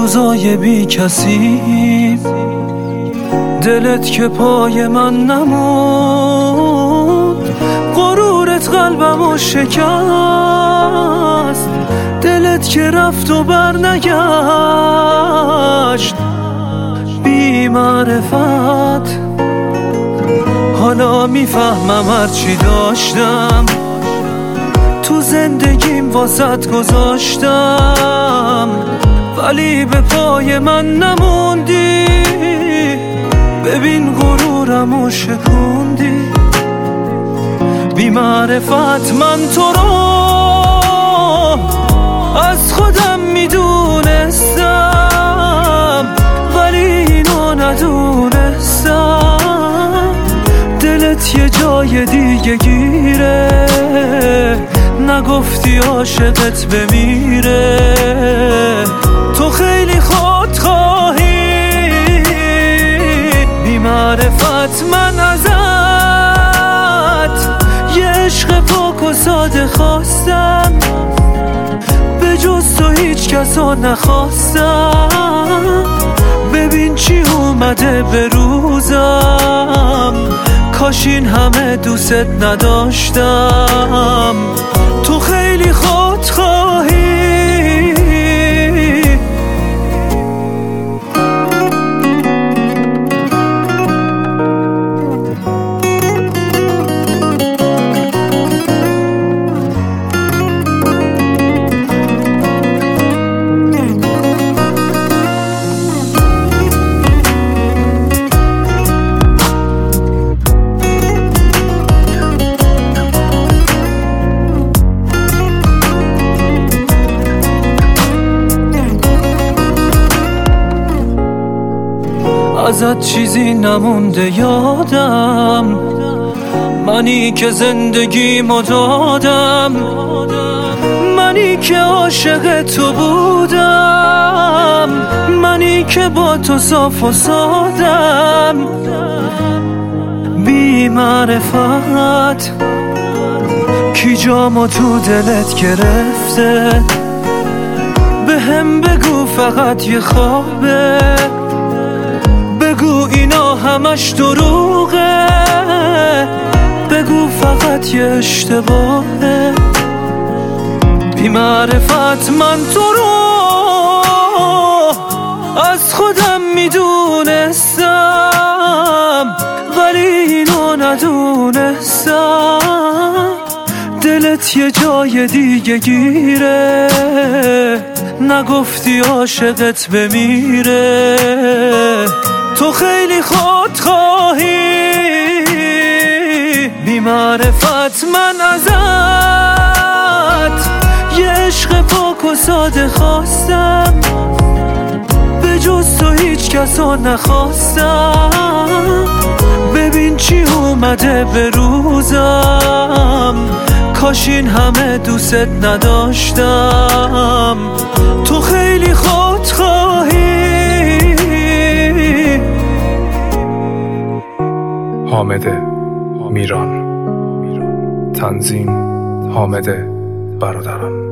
روزای بی کسی، دلت که پای من نموند، غرورت قلبمو شکست، دلت که رفت و بر نگشت. بی معرفت حالا میفهمم هرچی داشتم تو زندگیم واسط گذاشتم، ولی به پای من نموندی. ببین غرورمو شکوندی. بی معرفت من تو رو از خودم میدونستم، ولی اینو ندونستم. دلت یه جای دیگه گیره، نگفتی عاشقت بمیره. تو خیلی خودخواهی، بی معرفت من ازت یه عشق پاک و ساده خواستم، به جز تو هیچ کسو نخواستم. ببین چی اومده به روزم، کاش این همه دوست نداشتم. تو خیلی خودخواهی. ازت چیزی نمونده یادم، منی که زندگیمو دادم، منی که عاشق تو بودم، منی که با تو صاف و سادم. بی معرفت کی جامو تو دلت گرفته، به هم بگو فقط یه خوابه، بگو اینا همش دروغه، بگو فقط یه اشتباهه. بی معرفت من تو رو از خودم میدونستم، ولی اینو ندونستم. دلت یه جای دیگه گیره، نگفتی عاشقت بمیره. تو خیلی خودخواهی، بی معرفت من ازت یه عشق پاک و ساده خواستم، به جز تو هیچ کسو نخواستم. ببین چی اومده به روزم، کاش این همه دوست نداشتم. تو خیلی خودخواهی. حامد میران، تنظیم حامد برادران.